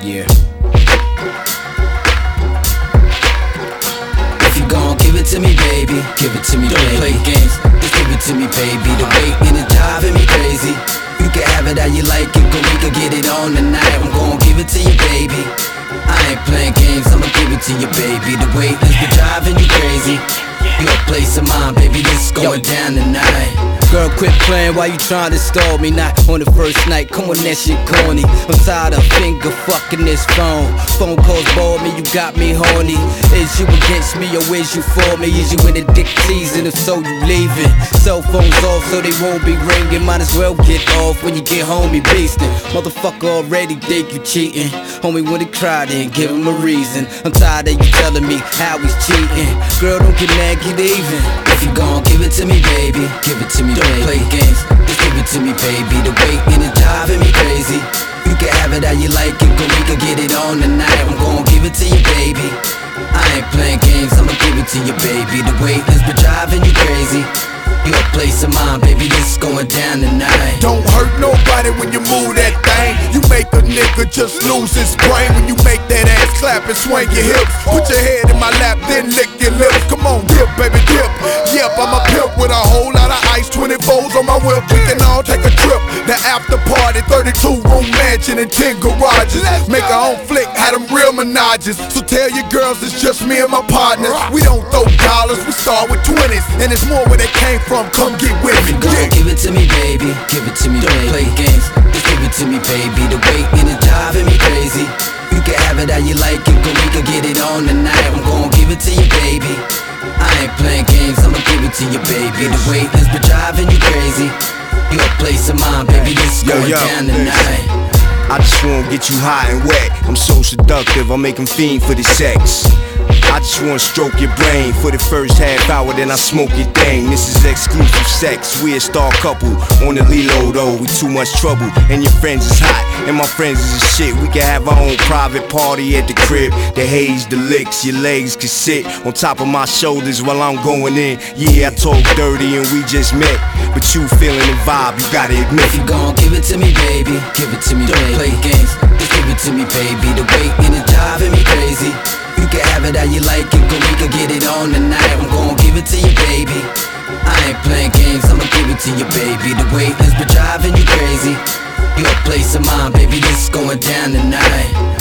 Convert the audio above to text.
Yeah. If you gon' give it to me, baby, give it to me, don't play games. Just give it to me, baby. The waiting is driving me crazy. You can have it how you like it, but we can get it on tonight. I'm gon' give it to you, baby. I ain't playing games, I'ma give it to you, baby. The wait is driving you crazy. Your place of mine, baby, this is going down tonight. Girl, quit playing while you trying to stall me. Not on the first night, come on, that shit corny. I'm tired of finger fucking this phone. Phone calls bore me, you got me horny. Is you against me or is you for me? Is you in the dick season? If so, you leaving. Cell phones off so they won't be ringing. Might as well get off when you get home, you beastin'. Motherfucker already think you cheating. Homie, when he cried, then give him a reason. I'm tired of you telling me how he's cheating. Girl, don't get mad, get even. If you gon' give it to me, baby, give it to me. Don't play games, just give it to me, baby. The waiting is driving me crazy. You can have it how you like it, but we can get it on tonight. I'm gon' give it to you, baby. I ain't playing games, I'ma give it to you, baby. The wait has been driving you crazy. Your place of mine, baby, this is going down tonight. Don't hurt nobody when you move that thing. You make a nigga just lose his brain. When you make that ass clap and swing your hips. Put your head in my lap, then lick your lips. Come on, dip, baby, dip. Yep, I'm a pimp with a whole lot of ice, 24s on my whip. We can all take a trip. The after party, 32-room mansion and 10 garages. Make our own flick, had them real menages. So tell your girls it's just me and my partners. We don't throw dollars, we start with 20s. And it's more where they came from. Come get with me. Yeah. Give it to me, baby. Give it to me. Don't play games. Just give it to me, baby. The waiting is driving me crazy. You can have it how you like it, but we can get it on tonight. I'm gon' give it to you, baby. I ain't playing games, I'ma give it to you, baby. The wait has been driving you crazy. Your place of mine, baby, this is going down tonight. I just wanna get you hot and wet. I'm so seductive, I make them fiend for the sex. I just wanna stroke your brain for the first half hour, then I smoke your thing. This is exclusive sex, we a star couple. On the Lilo though, we too much trouble. And your friends is hot, and my friends is a shit. We can have our own private party at the crib. The haze, the licks, your legs can sit on top of my shoulders while I'm going in. Yeah, I talk dirty and we just met, but you feeling the vibe, you gotta admit. If you gon' give it to me, baby, give it to me. Don't play games, just give it to me, baby. The waiting is driving me crazy. You can have it how you like it, but we can get it on tonight. I'm gon' give it to you, baby. I ain't playing games, I'ma give it to you, baby. The wait has been driving you crazy. Your place of mine, baby, this is going down tonight.